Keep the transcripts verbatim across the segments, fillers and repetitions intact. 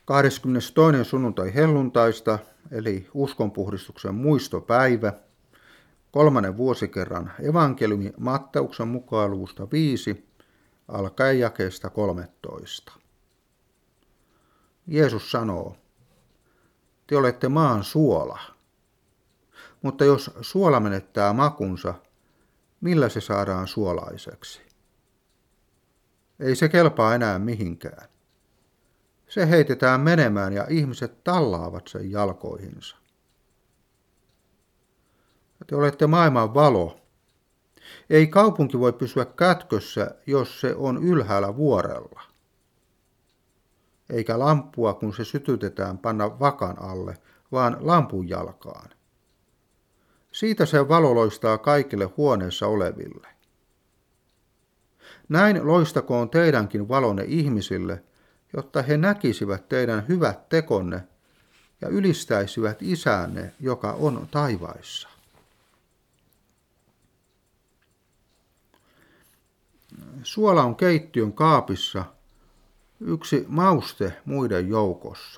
kahdeskymmenestoinen sunnuntai helluntaista, eli uskonpuhdistuksen muistopäivä, kolmannen vuosikerran evankeliumi Matteuksen mukaan luvusta viisi, alkaen jakeesta kolmetoista. Jeesus sanoo, te olette maan suola, mutta jos suola menettää makunsa, millä se saadaan suolaiseksi? Ei se kelpaa enää mihinkään. Se heitetään menemään ja ihmiset tallaavat sen jalkoihinsa. Te olette maailman valo. Ei kaupunki voi pysyä kätkössä, jos se on ylhäällä vuorella. Eikä lamppua, kun se sytytetään, panna vakan alle, vaan lampun jalkaan. Siitä se valo loistaa kaikille huoneessa oleville. Näin loistakoon teidänkin valonne ihmisille, jotta he näkisivät teidän hyvät tekonne ja ylistäisivät Isänne, joka on taivaissa. Suola on keittiön kaapissa yksi mauste muiden joukossa.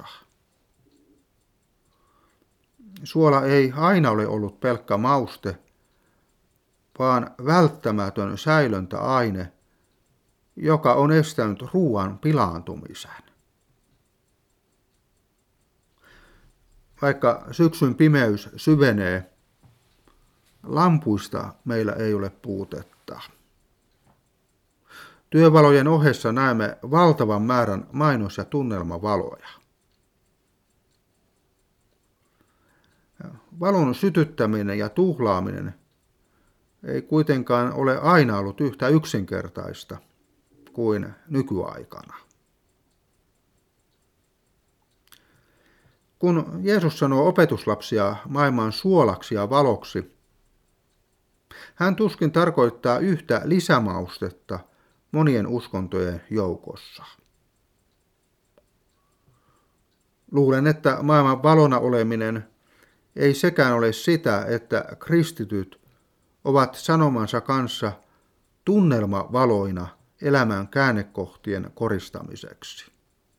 Suola ei aina ole ollut pelkkä mauste, vaan välttämätön säilöntäaine, joka on estänyt ruoan pilaantumisen. Vaikka syksyn pimeys syvenee, lampuista meillä ei ole puutetta. Työvalojen ohessa näemme valtavan määrän mainos- ja tunnelmavaloja. Valon sytyttäminen ja tuhlaaminen ei kuitenkaan ole aina ollut yhtä yksinkertaista kuin nykyaikana. Kun Jeesus sanoo opetuslapsia maailman suolaksi ja valoksi, hän tuskin tarkoittaa yhtä lisämaustetta monien uskontojen joukossa. Luulen, että maailman valona oleminen ei sekään ole sitä, että kristityt ovat sanomansa kanssa tunnelmavaloina elämän käännekohtien koristamiseksi.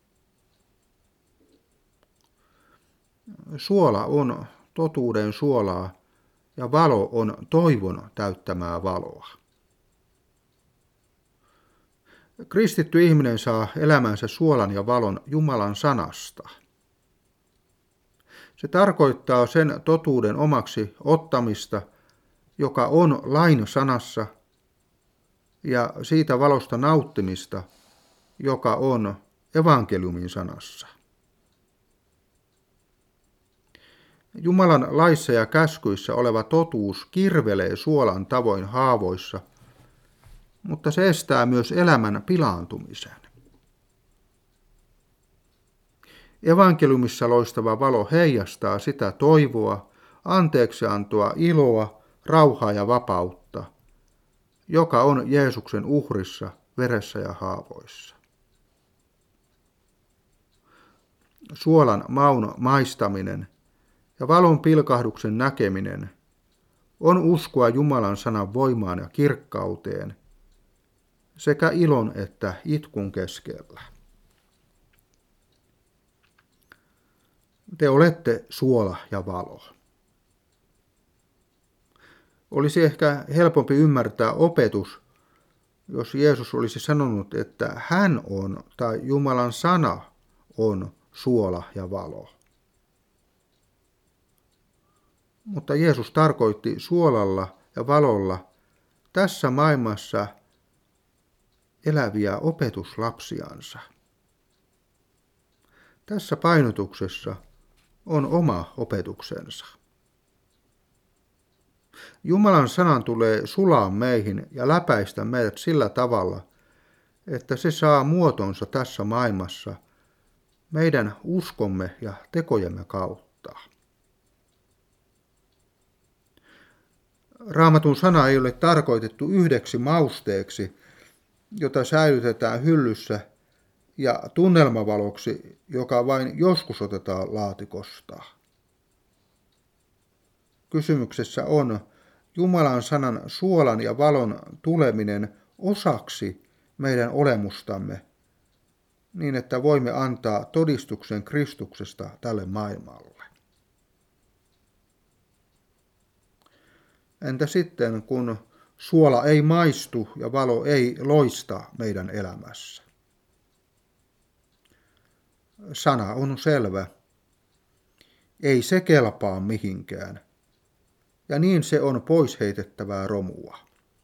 Suola on totuuden suolaa ja valo on toivon täyttämää valoa. Kristitty ihminen saa elämänsä suolan ja valon Jumalan sanasta. Se tarkoittaa sen totuuden omaksi ottamista, joka on lain sanassa, ja siitä valosta nauttimista, joka on evankeliumin sanassa. Jumalan laissa ja käskyissä oleva totuus kirvelee suolan tavoin haavoissa, mutta se estää myös elämän pilaantumisen. Evankeliumissa loistava valo heijastaa sitä toivoa, anteeksiantoa, iloa, rauhaa ja vapautta, joka on Jeesuksen uhrissa, veressä ja haavoissa. Suolan maun maistaminen ja valon pilkahduksen näkeminen on uskoa Jumalan sanan voimaan ja kirkkauteen sekä ilon että itkun keskellä. Te olette suola ja valo. Olisi ehkä helpompi ymmärtää opetus, jos Jeesus olisi sanonut, että hän on tai Jumalan sana on suola ja valo. Mutta Jeesus tarkoitti suolalla ja valolla tässä maailmassa eläviä opetuslapsiansa. Tässä painotuksessa on oma opetuksensa. Jumalan sanan tulee sulaa meihin ja läpäistä meidät sillä tavalla, että se saa muotonsa tässä maailmassa meidän uskomme ja tekojemme kautta. Raamatun sana ei ole tarkoitettu yhdeksi mausteeksi, jota säilytetään hyllyssä, ja tunnelmavaloksi, joka vain joskus otetaan laatikosta. Kysymyksessä on Jumalan sanan suolan ja valon tuleminen osaksi meidän olemustamme niin että voimme antaa todistuksen Kristuksesta tälle maailmalle. Entä sitten, kun suola ei maistu ja valo ei loista meidän elämässä? Sana on selvä. Ei se kelpaa mihinkään. Ja niin se on pois heitettävää romua.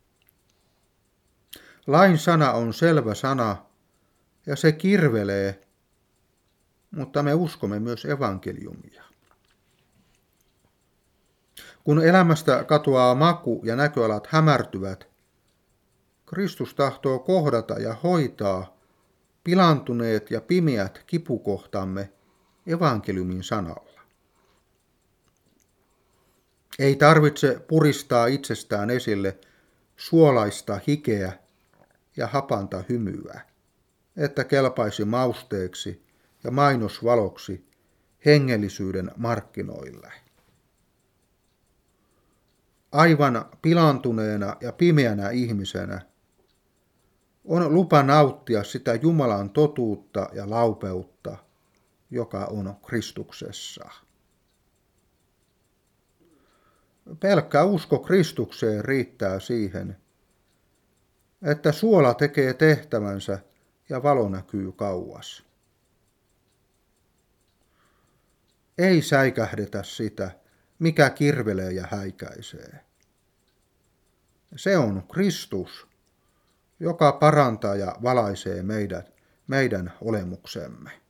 Lain sana on selvä sana ja se kirvelee, mutta me uskomme myös evankeliumia. Kun elämästä katoaa maku ja näköalat hämärtyvät, Kristus tahtoo kohdata ja hoitaa pilantuneet ja pimeät kipukohtamme evankeliumin sanalla. Ei tarvitse puristaa itsestään esille suolaista hikeä ja hapanta hymyä, että kelpaisi mausteeksi ja mainosvaloksi hengellisyyden markkinoille. Aivan pilantuneena ja pimeänä ihmisenä on lupa nauttia sitä Jumalan totuutta ja laupeutta, joka on Kristuksessa. Pelkkä usko Kristukseen riittää siihen, että suola tekee tehtävänsä ja valo näkyy kauas. Ei säikähdetä sitä, mikä kirvelee ja häikäisee. Se on Kristus, joka parantaa ja valaisee meidät, meidän olemuksemme.